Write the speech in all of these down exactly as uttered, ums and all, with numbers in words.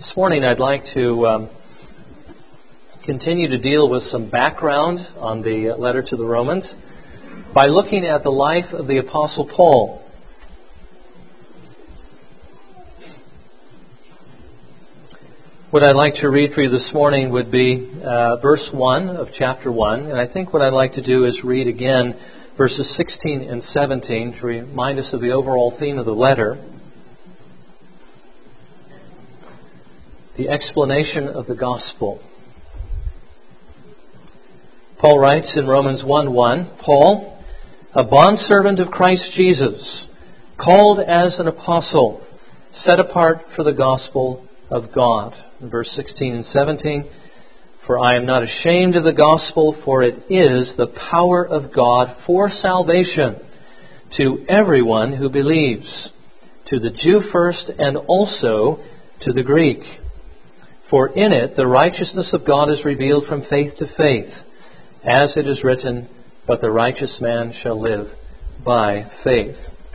This morning I'd like to um, continue to deal with some background on the letter to the Romans by looking at the life of the Apostle Paul. What I'd like to read for you this morning would be uh, verse one of chapter one, and I think what I'd like to do is read again verses sixteen and seventeen to remind us of the overall theme of the letter. The explanation of the gospel. Paul writes in Romans one one, Paul, a bondservant of Christ Jesus, called as an apostle, set apart for the gospel of God. In verse sixteen and seventeen, for I am not ashamed of the gospel, for it is the power of God for salvation to everyone who believes, to the Jew first and also to the Greek. For in it the righteousness of God is revealed from faith to faith, as it is written, but the righteous man shall live by faith.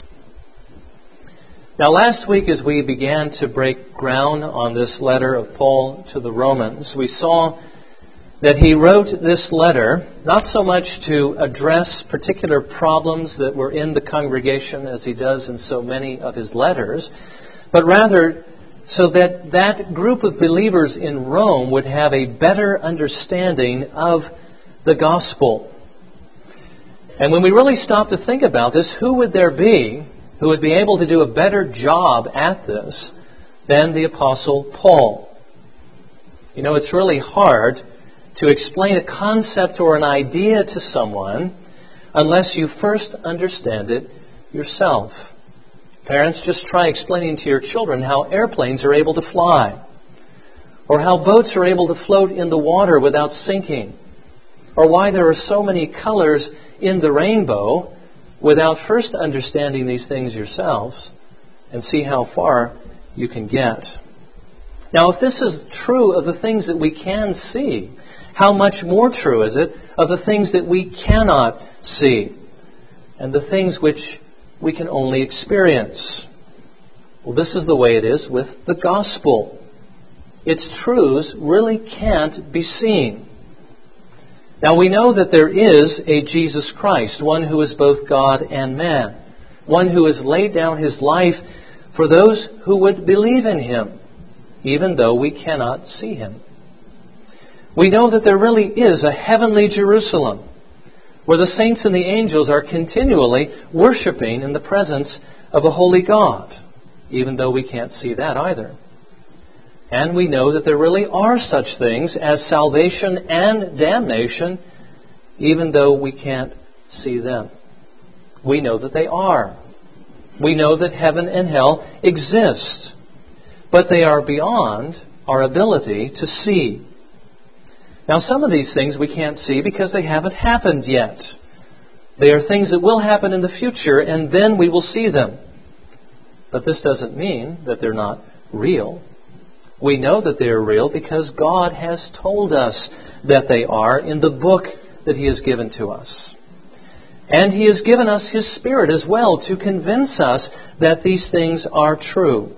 Now last week as we began to break ground on this letter of Paul to the Romans, we saw that he wrote this letter not so much to address particular problems that were in the congregation as he does in so many of his letters, but rather so that that group of believers in Rome would have a better understanding of the gospel. And when we really stop to think about this, who would there be who would be able to do a better job at this than the Apostle Paul? You know, it's really hard to explain a concept or an idea to someone unless you first understand it yourself. Parents, just try explaining to your children how airplanes are able to fly, or how boats are able to float in the water without sinking, or why there are so many colors in the rainbow without first understanding these things yourselves, and see how far you can get. Now, if this is true of the things that we can see, how much more true is it of the things that we cannot see, and the things which we can only experience? Well, this is the way it is with the gospel. Its truths really can't be seen. Now, we know that there is a Jesus Christ, one who is both God and man, one who has laid down his life for those who would believe in him, even though we cannot see him. We know that there really is a heavenly Jerusalem, where the saints and the angels are continually worshiping in the presence of a holy God, even though we can't see that either. And we know that there really are such things as salvation and damnation, even though we can't see them. We know that they are. We know that heaven and hell exist, but they are beyond our ability to see. Now, some of these things we can't see because they haven't happened yet. They are things that will happen in the future, and then we will see them. But this doesn't mean that they're not real. We know that they are real because God has told us that they are in the book that He has given to us. And He has given us His Spirit as well to convince us that these things are true.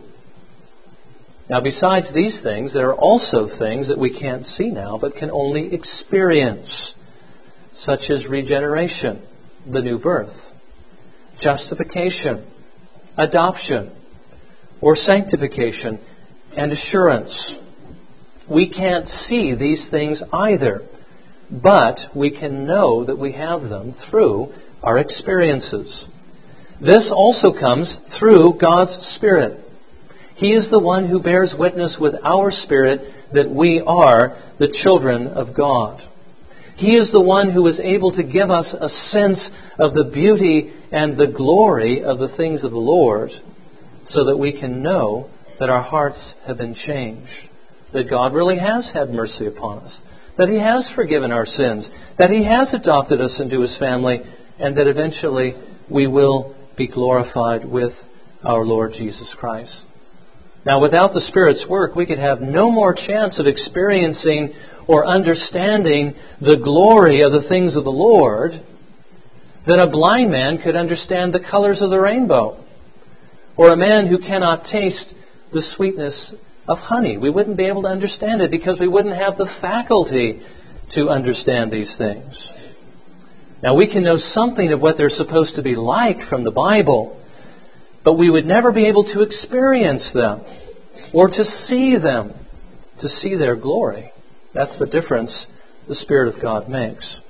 Now, besides these things, there are also things that we can't see now but can only experience, such as regeneration, the new birth, justification, adoption, or sanctification and assurance. We can't see these things either, but we can know that we have them through our experiences. This also comes through God's Spirit. He is the one who bears witness with our spirit that we are the children of God. He is the one who is able to give us a sense of the beauty and the glory of the things of the Lord, so that we can know that our hearts have been changed, that God really has had mercy upon us, that He has forgiven our sins, that He has adopted us into His family, and that eventually we will be glorified with our Lord Jesus Christ. Now, without the Spirit's work, we could have no more chance of experiencing or understanding the glory of the things of the Lord than a blind man could understand the colors of the rainbow, or a man who cannot taste the sweetness of honey. We wouldn't be able to understand it because we wouldn't have the faculty to understand these things. Now, we can know something of what they're supposed to be like from the Bible, but we would never be able to experience them or to see them, to see their glory. That's the difference the Spirit of God makes.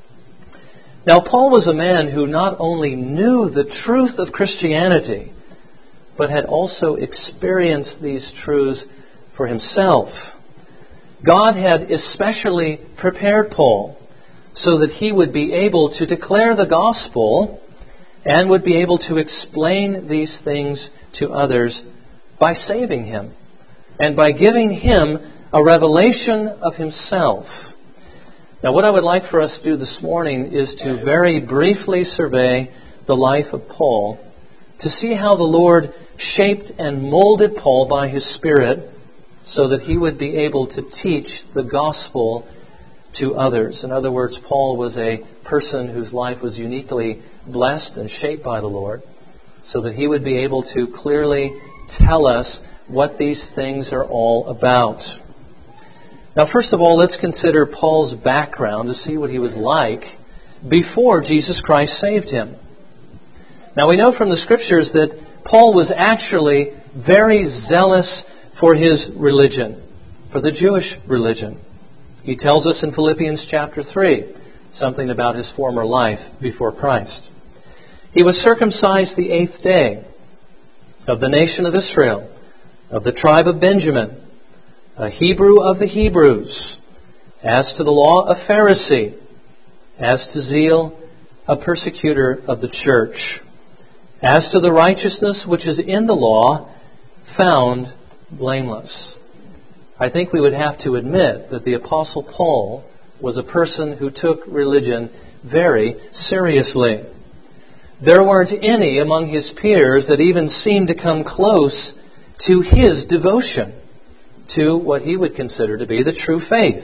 Now, Paul was a man who not only knew the truth of Christianity, but had also experienced these truths for himself. God had especially prepared Paul so that he would be able to declare the gospel and would be able to explain these things to others by saving him and by giving him a revelation of himself. Now, what I would like for us to do this morning is to very briefly survey the life of Paul to see how the Lord shaped and molded Paul by His Spirit so that he would be able to teach the gospel to others. In other words, Paul was a person whose life was uniquely blessed and shaped by the Lord so that he would be able to clearly tell us what these things are all about. Now, first of all, let's consider Paul's background to see what he was like before Jesus Christ saved him. Now, we know from the Scriptures that Paul was actually very zealous for his religion, for the Jewish religion. He tells us in Philippians chapter three something about his former life before Christ. He was circumcised the eighth day, of the nation of Israel, of the tribe of Benjamin, a Hebrew of the Hebrews, as to the law, a Pharisee, as to zeal, a persecutor of the church, as to the righteousness which is in the law, found blameless. I think we would have to admit that the Apostle Paul was a person who took religion very seriously. There weren't any among his peers that even seemed to come close to his devotion to what he would consider to be the true faith.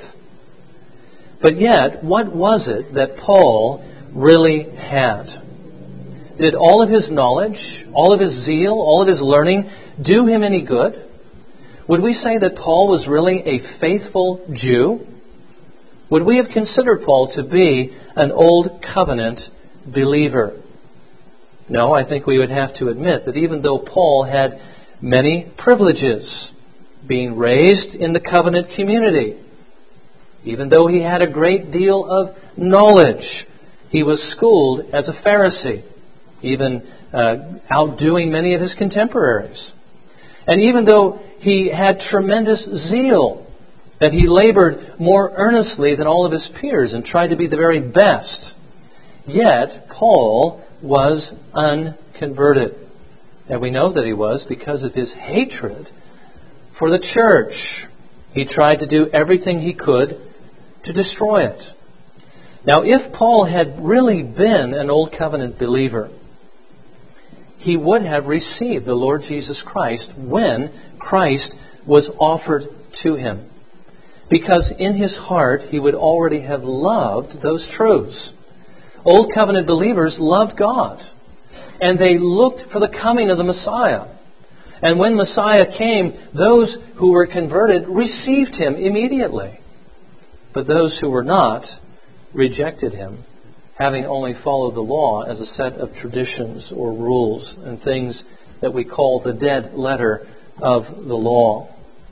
But yet, what was it that Paul really had? Did all of his knowledge, all of his zeal, all of his learning do him any good? Would we say that Paul was really a faithful Jew? Would we have considered Paul to be an old covenant believer? No, I think we would have to admit that even though Paul had many privileges, being raised in the covenant community, even though he had a great deal of knowledge, he was schooled as a Pharisee, even uh, outdoing many of his contemporaries. And even though he had tremendous zeal, that he labored more earnestly than all of his peers and tried to be the very best, yet Paul was unconverted. And we know that he was because of his hatred for the church. He tried to do everything he could to destroy it. Now, if Paul had really been an Old Covenant believer, he would have received the Lord Jesus Christ when Christ was offered to him. Because in his heart, he would already have loved those truths. Old Covenant believers loved God, and they looked for the coming of the Messiah. And when Messiah came, those who were converted received him immediately. But those who were not rejected him, having only followed the law as a set of traditions or rules and things that we call the dead letter of the law.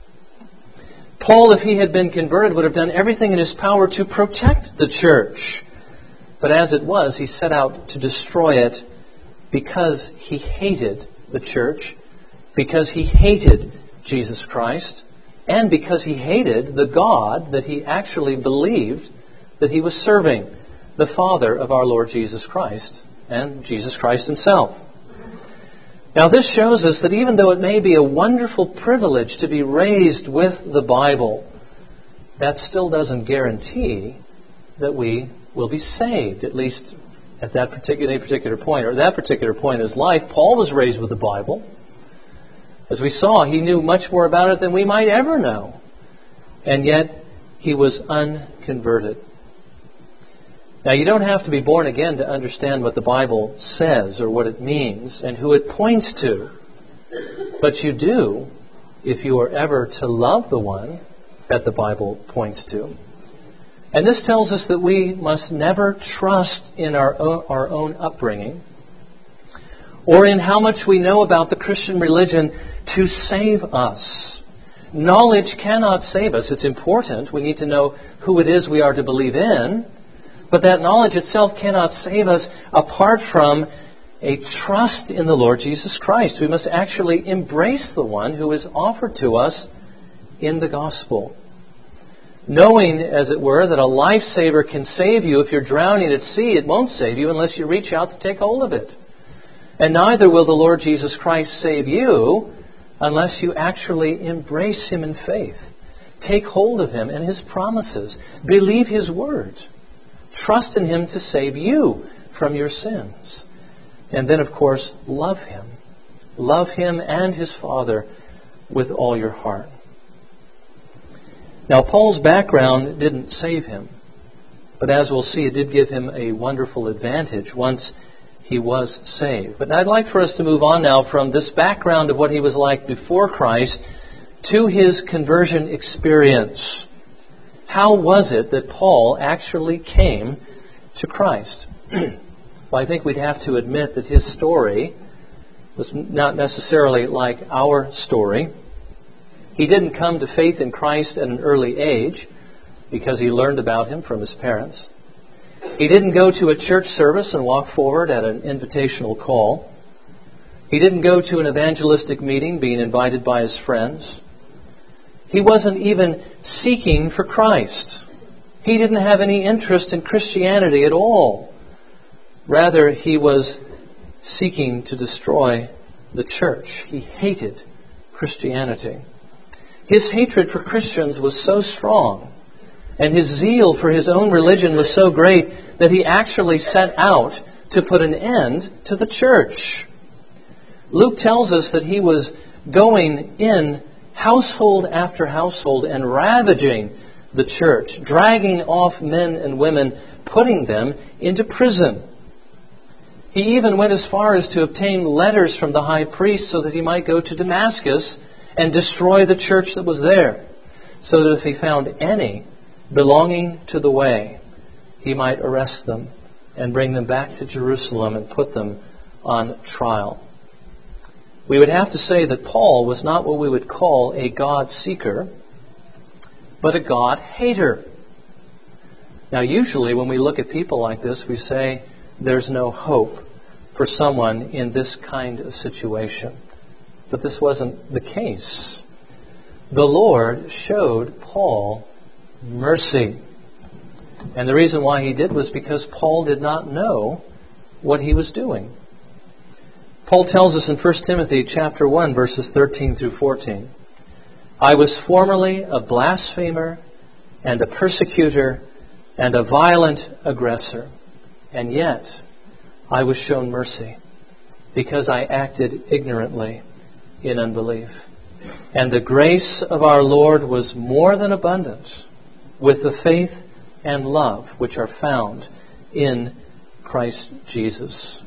Paul, if he had been converted, would have done everything in his power to protect the church. But as it was, he set out to destroy it because he hated the church, because he hated Jesus Christ, and because he hated the God that he actually believed that he was serving, the Father of our Lord Jesus Christ, and Jesus Christ himself. Now, this shows us that even though it may be a wonderful privilege to be raised with the Bible, that still doesn't guarantee that we will be saved, at least at that particular, any particular point, or at that particular point in his life. Paul was raised with the Bible. As we saw, he knew much more about it than we might ever know. And yet, he was unconverted. Now, you don't have to be born again to understand what the Bible says or what it means and who it points to. But you do if you are ever to love the one that the Bible points to. And this tells us that we must never trust in our own, our own upbringing or in how much we know about the Christian religion to save us. Knowledge cannot save us. It's important. We need to know who it is we are to believe in. But that knowledge itself cannot save us apart from a trust in the Lord Jesus Christ. We must actually embrace the one who is offered to us in the gospel. Knowing, as it were, that a lifesaver can save you if you're drowning at sea, it won't save you unless you reach out to take hold of it. And neither will the Lord Jesus Christ save you unless you actually embrace Him in faith. Take hold of Him and His promises. Believe His word. Trust in Him to save you from your sins. And then, of course, love Him. Love Him and His Father with all your heart. Now, Paul's background didn't save him. But as we'll see, it did give him a wonderful advantage once he was saved. But I'd like for us to move on now from this background of what he was like before Christ to his conversion experience. How was it that Paul actually came to Christ? Well, I think we'd have to admit that his story was not necessarily like our story. He didn't come to faith in Christ at an early age because he learned about Him from his parents. He didn't go to a church service and walk forward at an invitational call. He didn't go to an evangelistic meeting being invited by his friends. He wasn't even seeking for Christ. He didn't have any interest in Christianity at all. Rather, he was seeking to destroy the church. He hated Christianity. His hatred for Christians was so strong, and his zeal for his own religion was so great that he actually set out to put an end to the church. Luke tells us that he was going in household after household and ravaging the church, dragging off men and women, putting them into prison. He even went as far as to obtain letters from the high priest so that he might go to Damascus and destroy the church that was there, so that if he found any belonging to the way, he might arrest them and bring them back to Jerusalem and put them on trial. We would have to say that Paul was not what we would call a God seeker, but a God hater. Now, usually when we look at people like this, we say there's no hope for someone in this kind of situation. But this wasn't the case. The Lord showed Paul mercy. And the reason why He did was because Paul did not know what he was doing. Paul tells us in First Timothy chapter one, verses thirteen through fourteen, I was formerly a blasphemer and a persecutor and a violent aggressor, and yet I was shown mercy because I acted ignorantly in unbelief. And the grace of our Lord was more than abundant with the faith and love which are found in Christ Jesus.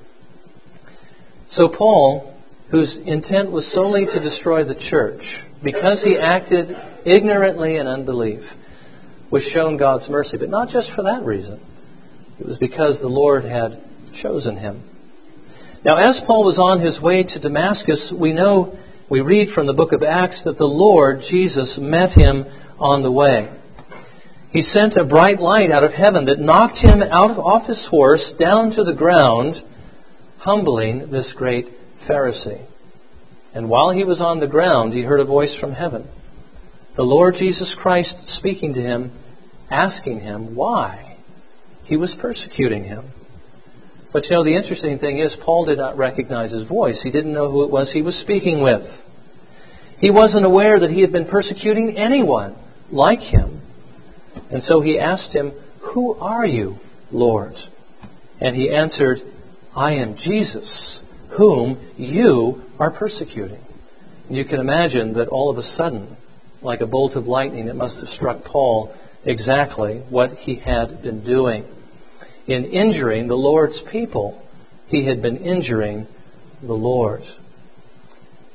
So Paul, whose intent was solely to destroy the church, because he acted ignorantly in unbelief, was shown God's mercy. But not just for that reason. It was because the Lord had chosen him. Now, as Paul was on his way to Damascus, we know, we read from the book of Acts that the Lord Jesus met him on the way. He sent a bright light out of heaven that knocked him out of, off his horse down to the ground, humbling this great Pharisee. And while he was on the ground, he heard a voice from heaven. The Lord Jesus Christ speaking to him, asking him why he was persecuting him. But you know, the interesting thing is, Paul did not recognize his voice. He didn't know who it was he was speaking with. He wasn't aware that he had been persecuting anyone like him. And so he asked him, who are you, Lord? And he answered, I am Jesus, whom you are persecuting. And you can imagine that all of a sudden, like a bolt of lightning, it must have struck Paul exactly what he had been doing. In injuring the Lord's people, he had been injuring the Lord.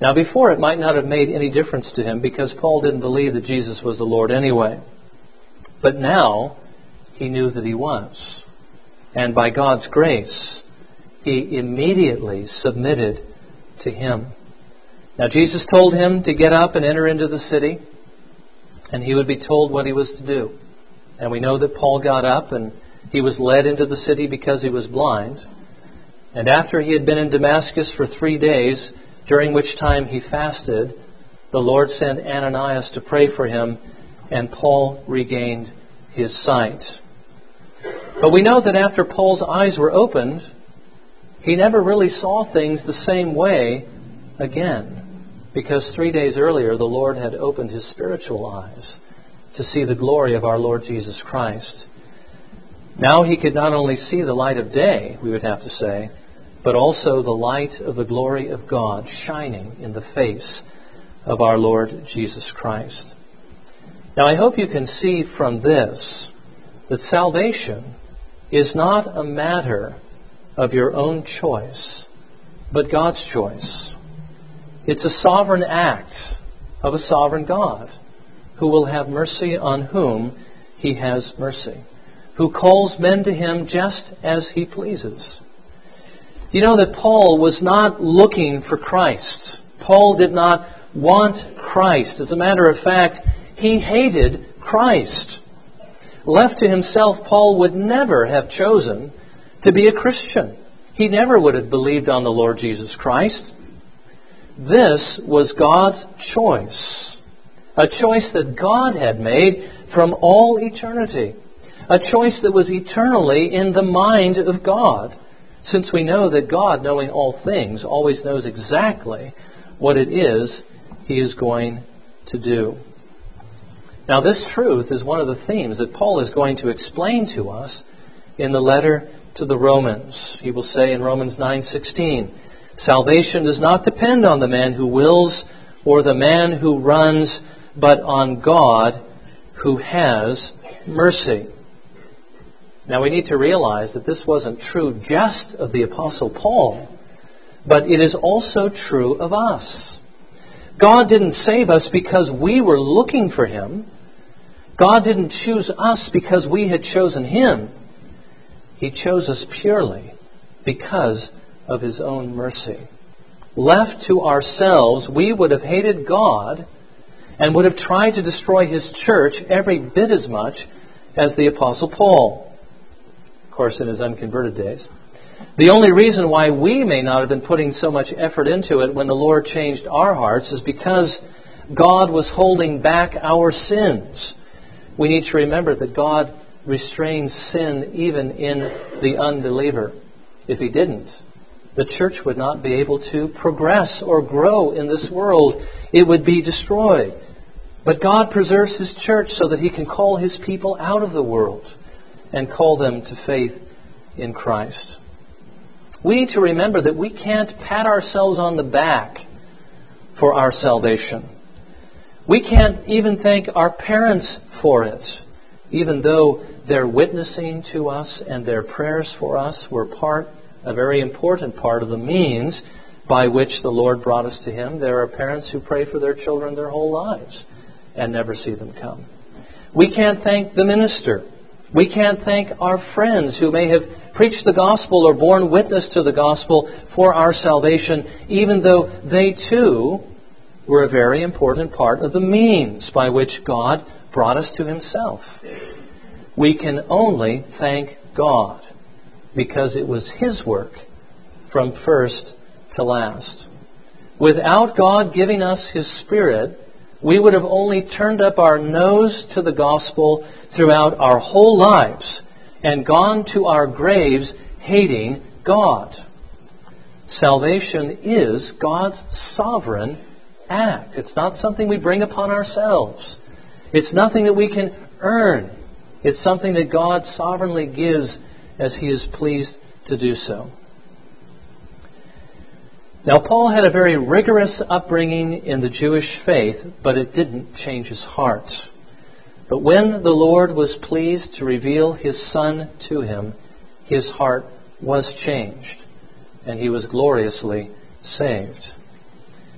Now before, it might not have made any difference to him because Paul didn't believe that Jesus was the Lord anyway. But now he knew that he was. And by God's grace, he immediately submitted to him. Now Jesus told him to get up and enter into the city, and he would be told what he was to do. And we know that Paul got up and he was led into the city because he was blind. And after he had been in Damascus for three days, during which time he fasted, the Lord sent Ananias to pray for him, and Paul regained his sight. But we know that after Paul's eyes were opened, he never really saw things the same way again, because three days earlier the Lord had opened his spiritual eyes to see the glory of our Lord Jesus Christ. Now he could not only see the light of day, we would have to say, but also the light of the glory of God shining in the face of our Lord Jesus Christ. Now I hope you can see from this that salvation is not a matter of your own choice, but God's choice. It's a sovereign act of a sovereign God who will have mercy on whom he has mercy, who calls men to him just as he pleases. Do you know that Paul was not looking for Christ? Paul did not want Christ. As a matter of fact, he hated Christ. Left to himself, Paul would never have chosen to be a Christian. He never would have believed on the Lord Jesus Christ. This was God's choice. A choice that God had made from all eternity. A choice that was eternally in the mind of God. Since we know that God, knowing all things, always knows exactly what it is he is going to do. Now this truth is one of the themes that Paul is going to explain to us in the letter to the Romans. He will say in Romans nine sixteen, salvation does not depend on the man who wills or the man who runs, but on God who has mercy. Now we need to realize that this wasn't true just of the Apostle Paul, but it is also true of us. God didn't save us because we were looking for Him. God didn't choose us because we had chosen Him. He chose us purely because of His own mercy. Left to ourselves, we would have hated God and would have tried to destroy His church every bit as much as the Apostle Paul. Of course, in his unconverted days. The only reason why we may not have been putting so much effort into it when the Lord changed our hearts is because God was holding back our sins. We need to remember that God restrains sin even in the unbeliever. If He didn't, the church would not be able to progress or grow in this world. It would be destroyed. But God preserves His church so that He can call His people out of the world and call them to faith in Christ. We need to remember that we can't pat ourselves on the back for our salvation. We can't even thank our parents for it, even though their witnessing to us and their prayers for us were part, a very important part of the means by which the Lord brought us to Him. There are parents who pray for their children their whole lives and never see them come. We can't thank the minister. We can't thank our friends who may have preached the gospel or borne witness to the gospel for our salvation, even though they too were a very important part of the means by which God brought us to Himself. We can only thank God because it was His work from first to last. Without God giving us His Spirit, we would have only turned up our nose to the gospel throughout our whole lives and gone to our graves hating God. Salvation is God's sovereign act. It's not something we bring upon ourselves. It's nothing that we can earn. It's something that God sovereignly gives as He is pleased to do so. Now, Paul had a very rigorous upbringing in the Jewish faith, but it didn't change his heart. But when the Lord was pleased to reveal His Son to him, his heart was changed, and he was gloriously saved.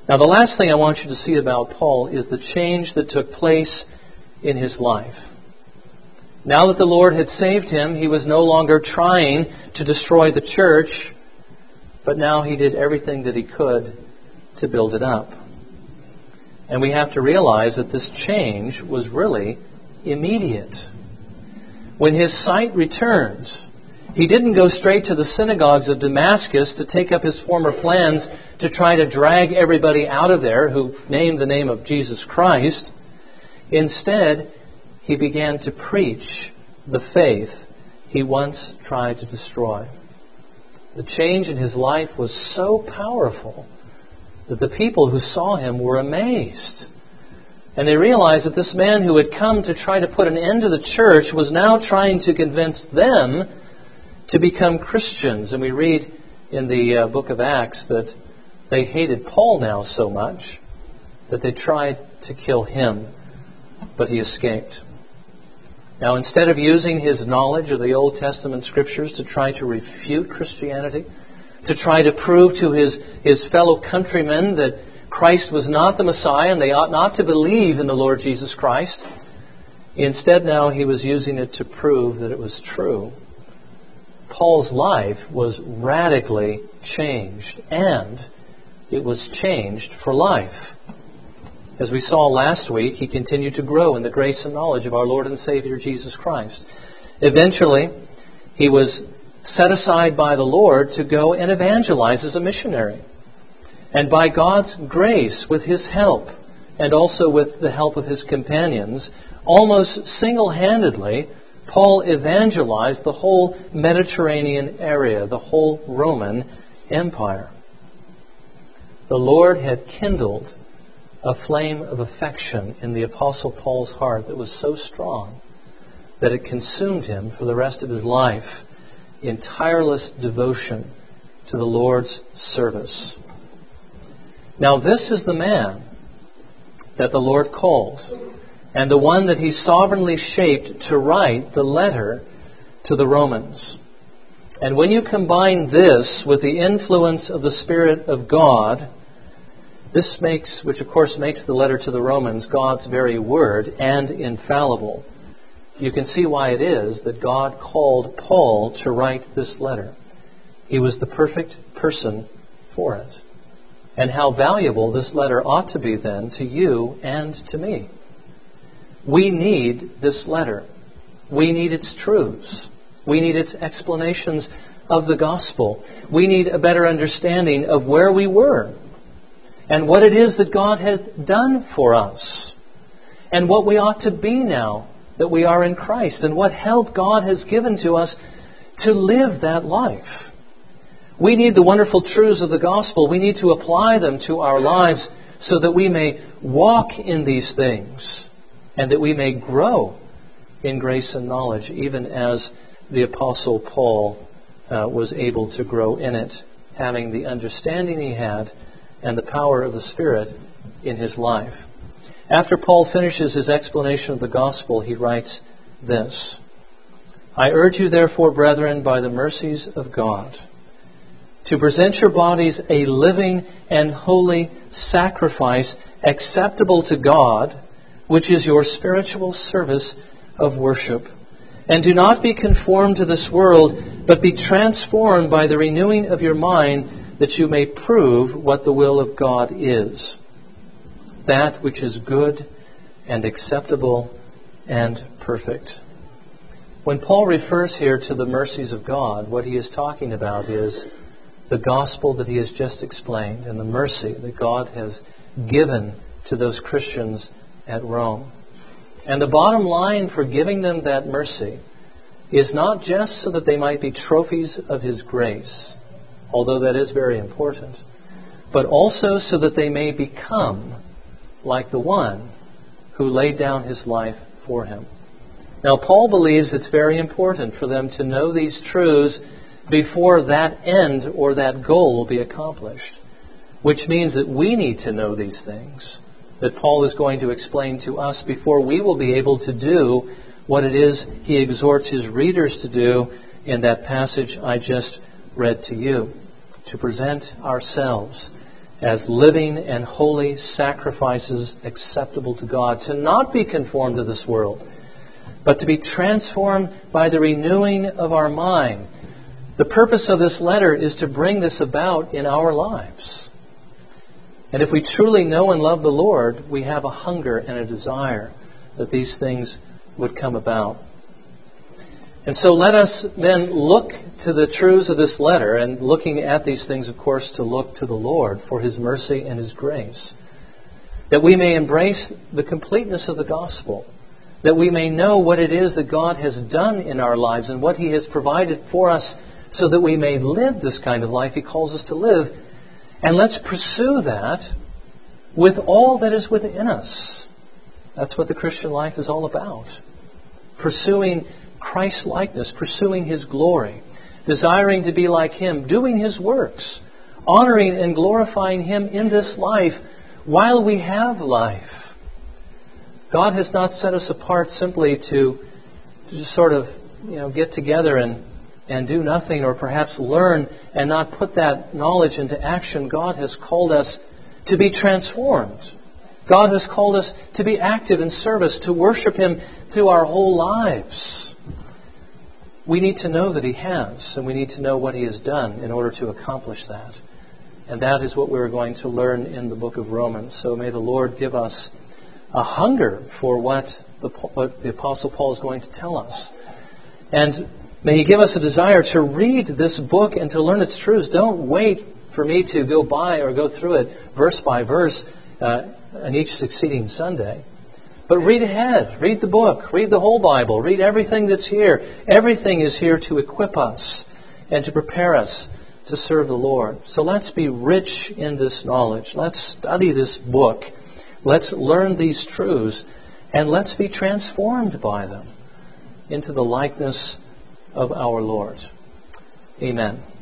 Now, the last thing I want you to see about Paul is the change that took place in his life. Now that the Lord had saved him, he was no longer trying to destroy the church, but now he did everything that he could to build it up. And we have to realize that this change was really immediate. When his sight returned, he didn't go straight to the synagogues of Damascus to take up his former plans to try to drag everybody out of there who named the name of Jesus Christ. Instead, he began to preach the faith he once tried to destroy. The change in his life was so powerful that the people who saw him were amazed. And they realized that this man who had come to try to put an end to the church was now trying to convince them to become Christians. And we read in the uh, book of Acts that they hated Paul now so much that they tried to kill him, but he escaped. Now, instead of using his knowledge of the Old Testament Scriptures to try to refute Christianity, to try to prove to his, his fellow countrymen that Christ was not the Messiah and they ought not to believe in the Lord Jesus Christ, instead now he was using it to prove that it was true. Paul's life was radically changed, and it was changed for life. As we saw last week, he continued to grow in the grace and knowledge of our Lord and Savior Jesus Christ. Eventually, he was set aside by the Lord to go and evangelize as a missionary. And by God's grace, with his help, and also with the help of his companions, almost single-handedly, Paul evangelized the whole Mediterranean area, the whole Roman Empire. The Lord had kindled a flame of affection in the Apostle Paul's heart that was so strong that it consumed him for the rest of his life in tireless devotion to the Lord's service. Now, this is the man that the Lord called, and the one that he sovereignly shaped to write the letter to the Romans. And when you combine this with the influence of the Spirit of God, this makes, which of course makes the letter to the Romans God's very word and infallible, you can see why it is that God called Paul to write this letter. He was the perfect person for it. And how valuable this letter ought to be then to you and to me. We need this letter. We need its truths. We need its explanations of the gospel. We need a better understanding of where we were and what it is that God has done for us and what we ought to be now that we are in Christ and what help God has given to us to live that life. We need the wonderful truths of the gospel. We need to apply them to our lives so that we may walk in these things and that we may grow in grace and knowledge, even as the Apostle Paul uh, was able to grow in it, having the understanding he had and the power of the Spirit in his life. After Paul finishes his explanation of the gospel, he writes this: I urge you, therefore, brethren, by the mercies of God, to present your bodies a living and holy sacrifice acceptable to God, which is your spiritual service of worship. And do not be conformed to this world, but be transformed by the renewing of your mind, that you may prove what the will of God is, that which is good and acceptable and perfect. When Paul refers here to the mercies of God, what he is talking about is the gospel that he has just explained and the mercy that God has given to those Christians at Rome. And the bottom line for giving them that mercy is not just so that they might be trophies of his grace, although that is very important, but also so that they may become like the one who laid down his life for him. Now, Paul believes it's very important for them to know these truths before that end or that goal will be accomplished, which means that we need to know these things that Paul is going to explain to us before we will be able to do what it is he exhorts his readers to do in that passage I just read to you, to present ourselves as living and holy sacrifices acceptable to God, to not be conformed to this world, but to be transformed by the renewing of our mind. The purpose of this letter is to bring this about in our lives. And if we truly know and love the Lord, we have a hunger and a desire that these things would come about. And so let us then look to the truths of this letter, and looking at these things, of course, to look to the Lord for His mercy and His grace, that we may embrace the completeness of the gospel, that we may know what it is that God has done in our lives and what He has provided for us so that we may live this kind of life He calls us to live. And let's pursue that with all that is within us. That's what the Christian life is all about. Pursuing Christ-likeness, pursuing His glory, desiring to be like Him, doing His works, honoring and glorifying Him in this life while we have life. God has not set us apart simply to, to just sort of, you know, get together and, and do nothing, or perhaps learn and not put that knowledge into action. God has called us to be transformed. God has called us to be active in service, to worship Him through our whole lives. We need to know that He has, and we need to know what He has done in order to accomplish that. And that is what we're going to learn in the book of Romans. So may the Lord give us a hunger for what the, what the Apostle Paul is going to tell us. And may He give us a desire to read this book and to learn its truths. Don't wait for me to go by or go through it verse by verse uh, on each succeeding Sunday. But read ahead. Read the book. Read the whole Bible. Read everything that's here. Everything is here to equip us and to prepare us to serve the Lord. So let's be rich in this knowledge. Let's study this book. Let's learn these truths. And let's be transformed by them into the likeness of our Lord. Amen.